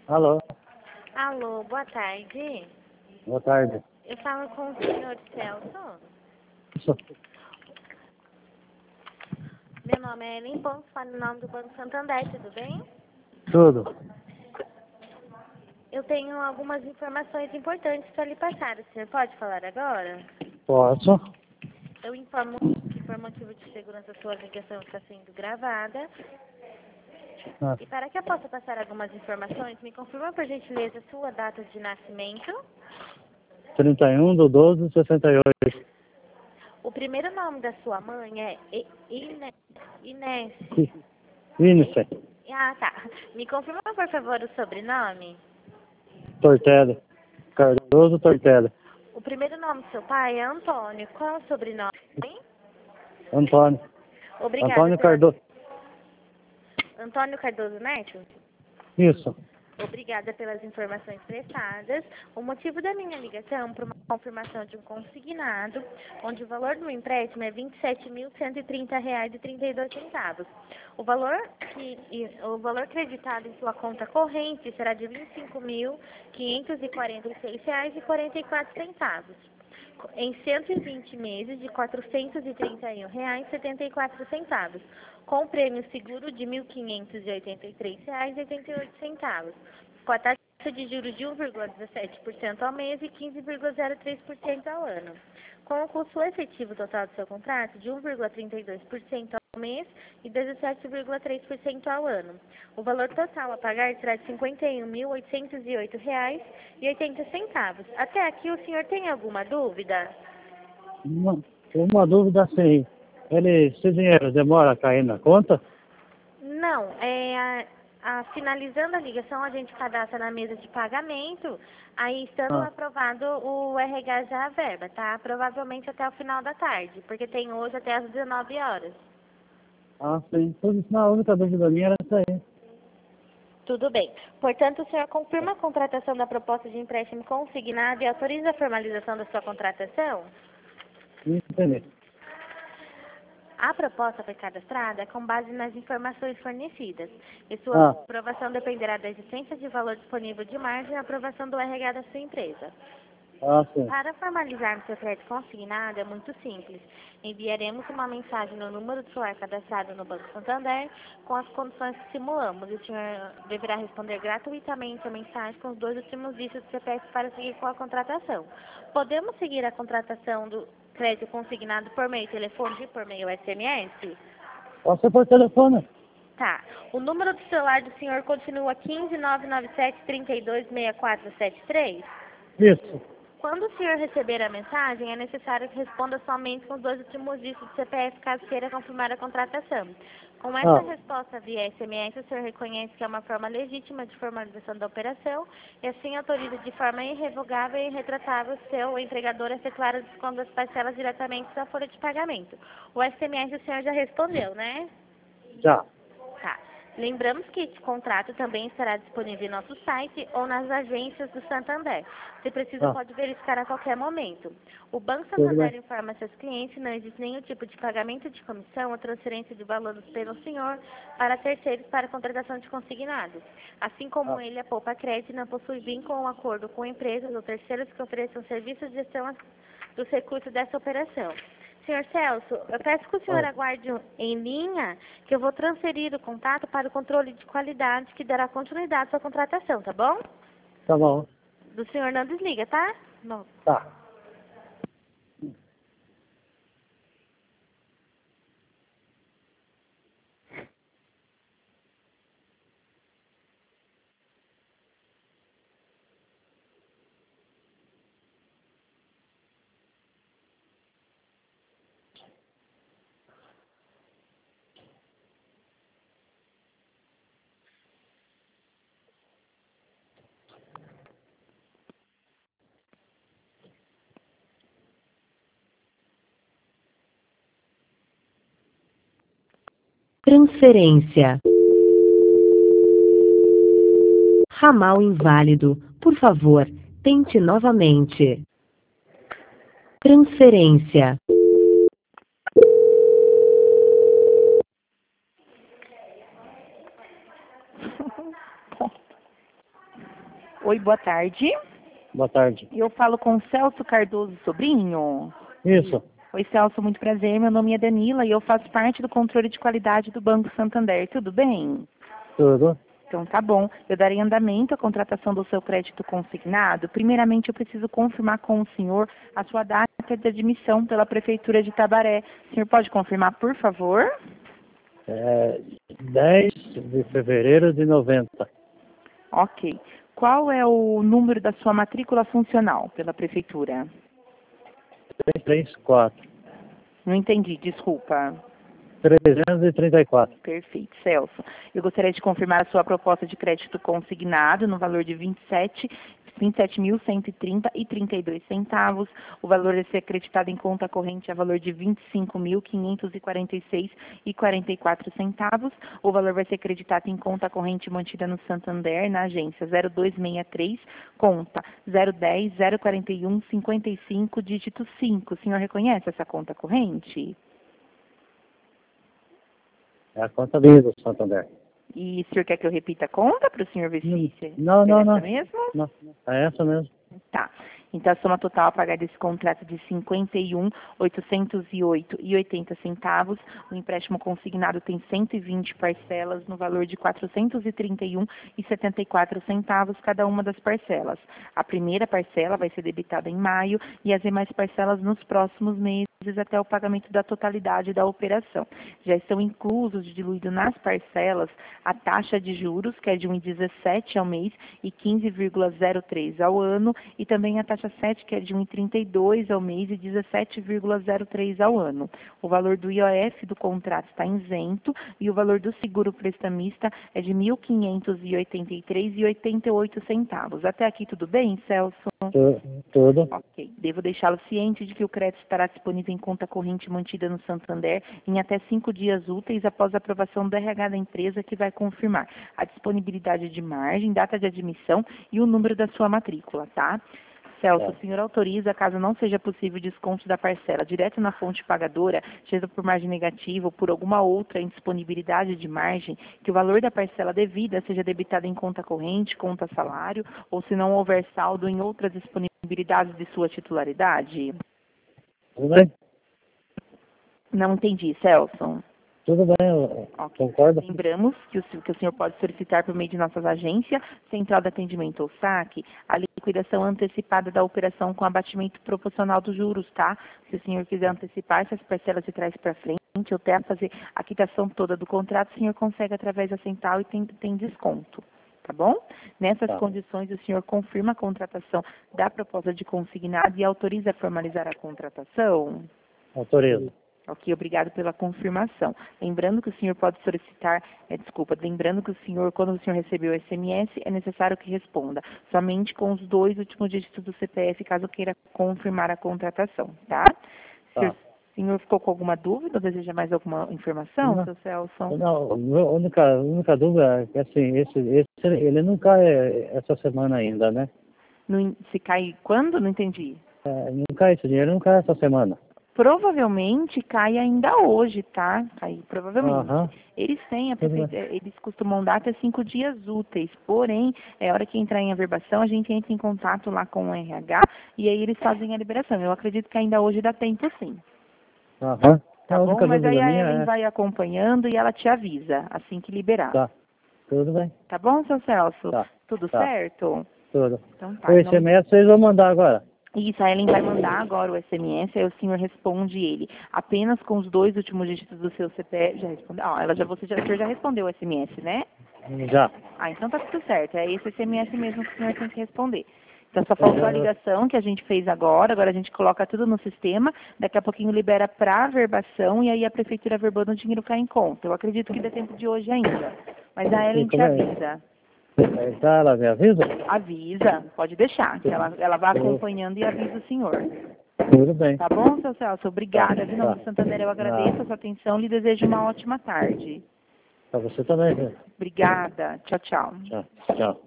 Alô, Alô, boa tarde. boa tarde. Eu falo com o senhor Celso. Isso, Meu nome é Ellen Pontes, falo em nome do Banco Santander, tudo bem? tudo. Eu tenho algumas informações importantes para lhe passar. O senhor pode falar agora? Posso? Eu informo que por motivo de segurança sua ligação está sendo gravada. Ah, E para que eu possa passar algumas informações, me confirma por gentileza sua data de nascimento, 31/12/68. o primeiro nome da sua mãe é Inés. Índice, Ah, tá. Me confirma, por favor, o sobrenome. Tortelli. Cardoso Tortelli. O primeiro nome do seu pai é Antônio. Qual é o sobrenome? Antônio. Obrigada Antônio pela... Cardoso. Antônio Cardoso Neto? Isso. Obrigada pelas informações prestadas. O motivo da minha ligação é para uma confirmação de um consignado, onde o valor do empréstimo é R$ 27.130,32. O valor creditado em sua conta corrente será de R$ 25.546,44. Em 120 meses de R$ 431,74, com o prêmio seguro de R$ 1.583,88, com a taxa de juros de 1,17% ao mês e 15,03% ao ano, com o custo efetivo total do seu contrato de 1,32% ao mês e 17,3% ao ano. O valor total a pagar será de R$ 51.808,80. Até aqui o senhor tem alguma dúvida? Uma dúvida assim. Esse dinheiro demora a cair na conta? Não, finalizando a ligação, a gente cadastra na mesa de pagamento, aí estando Ah, aprovado o RH já a verba, tá? Provavelmente até o final da tarde, porque tem hoje até às 19 horas. sim. Pois não, a única dúvida minha era essa aí. Tudo bem. Portanto, o senhor confirma a contratação da proposta de empréstimo consignado e autoriza a formalização da sua contratação? Entendi. A proposta foi cadastrada com base nas informações fornecidas, e sua Ah, aprovação dependerá da existência de valor disponível de margem e aprovação do RH da sua empresa. sim. Para formalizarmos seu crédito consignado é muito simples. Enviaremos uma mensagem no número do celular cadastrado no Banco Santander com as condições que simulamos. E o senhor deverá responder gratuitamente a mensagem com os 2 últimos dígitos do CPF para seguir com a contratação. Podemos seguir a contratação do crédito consignado por meio telefônico e por meio SMS? Pode ser por telefone. Tá. O número do celular do senhor continua 15997 326473? Isso. Quando o senhor receber a mensagem, é necessário que responda somente com os 2 últimos dígitos do CPF, caso queira confirmar a contratação. Com essa Ah, resposta via SMS, o senhor reconhece que é uma forma legítima de formalização da operação e assim autoriza de forma irrevogável e irretratável seu empregador a efetuar o desconto das parcelas diretamente da folha de pagamento. O SMS o senhor já respondeu, né? já. Tá. Lembramos que esse contrato também estará disponível em nosso site ou nas agências do Santander. Se precisa, Ah, pode verificar a qualquer momento. O Banco tudo bem. Santander informa seus clientes que não existe nenhum tipo de pagamento de comissão ou transferência de valores pelo senhor para terceiros para contratação de consignados. Assim como Ah, ele, a Poupa Crédito não possui vínculo ou acordo com empresas ou terceiros que ofereçam serviços de gestão dos recursos dessa operação. Senhor Celso, eu peço que o senhor oi. aguarde em linha, que eu vou transferir o contato para o controle de qualidade, que dará continuidade à sua contratação, tá bom? Tá bom. Do senhor não desliga, tá? Não. Tá. Transferência. Ramal inválido. Por favor, tente novamente. Transferência. Oi, boa tarde. Boa tarde. Eu falo com Celso Cardoso Sobrinho. Isso. Oi, Celso, muito prazer. Meu nome é Danila e eu faço parte do controle de qualidade do Banco Santander. Tudo bem? Tudo. Então tá bom. Eu darei andamento à contratação do seu crédito consignado. Primeiramente, eu preciso confirmar com o senhor a sua data de admissão pela Prefeitura de Tabaré. O senhor pode confirmar, por favor? 10 de fevereiro de 90. Ok. Qual é o número da sua matrícula funcional pela Prefeitura? 334. Não entendi, desculpa. 334. Perfeito, Celso. Eu gostaria de confirmar a sua proposta de crédito consignado no valor de 27.130,32 centavos. O valor a ser acreditado em conta corrente é valor de 25.546,44 centavos. O valor vai ser acreditado em conta corrente mantida no Santander, na agência 0263, conta 010 041 55, dígito 5. O senhor reconhece essa conta corrente? É a conta minha do Santander. E o senhor quer que eu repita a conta para o senhor ver se Não, é não, essa não. mesmo? Não. É essa mesmo. Tá. Então, a soma total a pagar desse contrato de R$ 51.808,80 centavos. O empréstimo consignado tem 120 parcelas no valor de R$ 431,74 centavos cada uma das parcelas. A primeira parcela vai ser debitada em maio e as demais parcelas nos próximos meses até o pagamento da totalidade da operação. Já estão inclusos, diluído nas parcelas, a taxa de juros, que é de 1,17 ao mês e 15,03 ao ano, e também a taxa 7, que é de 1,32 ao mês e 17,03 ao ano. O valor do IOF do contrato está isento e o valor do seguro prestamista é de R$ 1.583,88 centavos. Até aqui tudo bem, Celso? Tudo. Ok. Devo deixá-lo ciente de que o crédito estará disponível em conta corrente mantida no Santander em até 5 dias úteis após a aprovação do RH da empresa, que vai confirmar a disponibilidade de margem, data de admissão e o número da sua matrícula, tá? Celso, o senhor autoriza, caso não seja possível desconto da parcela direto na fonte pagadora, seja por margem negativa ou por alguma outra indisponibilidade de margem, que o valor da parcela devida seja debitado em conta corrente, conta salário, ou se não houver saldo em outras disponibilidades de sua titularidade? Tudo bem? Não entendi, Celso. Tudo bem, eu concordo. Lembramos que o senhor pode solicitar por meio de nossas agências, Central de Atendimento ou SAC, a liquidação antecipada da operação com abatimento proporcional dos juros, tá? Se o senhor quiser antecipar essas parcelas de trás para frente, ou até fazer a quitação toda do contrato, o senhor consegue através da Central e tem desconto. Tá bom? Nessas condições, o senhor confirma a contratação da proposta de consignado e autoriza a formalizar a contratação? Autorizo. Ok, obrigado pela confirmação. Lembrando que o senhor pode solicitar, lembrando que o senhor, quando o senhor receber o SMS, é necessário que responda somente com os 2 últimos dígitos do CPF, caso queira confirmar a contratação, tá? Se o senhor ficou com alguma dúvida ou deseja mais alguma informação, seu Celso? Não, a única dúvida é que, assim, ele não cai essa semana ainda, né? Se cai quando? Não entendi. Não cai esse dinheiro, não cai essa semana. Provavelmente cai ainda hoje, tá? Cai, provavelmente. Eles têm, eles costumam dar até 5 dias úteis, porém, a hora que entrar em averbação, a gente entra em contato lá com o RH e aí eles fazem a liberação. Eu acredito que ainda hoje dá tempo, sim. Tá bom? Mas aí a Ellen vai acompanhando e ela te avisa, assim que liberar. Tá, tudo bem. Tá bom, seu Celso? Tá. Tudo certo? Tudo. Então tá. O SMS vocês vão mandar agora. Isso, a Ellen vai mandar agora o SMS, aí o senhor responde ele. Apenas com os 2 últimos dígitos do seu CPF. Já respondeu? O senhor já respondeu o SMS, né? Já. Então tá tudo certo. É esse SMS mesmo que o senhor tem que responder. Então só faltou a ligação que a gente fez agora a gente coloca tudo no sistema, daqui a pouquinho libera para averbação e aí a prefeitura averbando o dinheiro cai em conta. Eu acredito que dê tempo de hoje ainda. Mas a Ellen te avisa. Tá, ela me avisa? Avisa, pode deixar, que ela vai acompanhando e avisa o senhor. Tudo bem. Tá bom, seu Celso? Obrigada. Em nome do Santander, eu agradeço a sua atenção e lhe desejo uma ótima tarde. Pra você também, viu? Obrigada. Tchau, tchau. Tchau.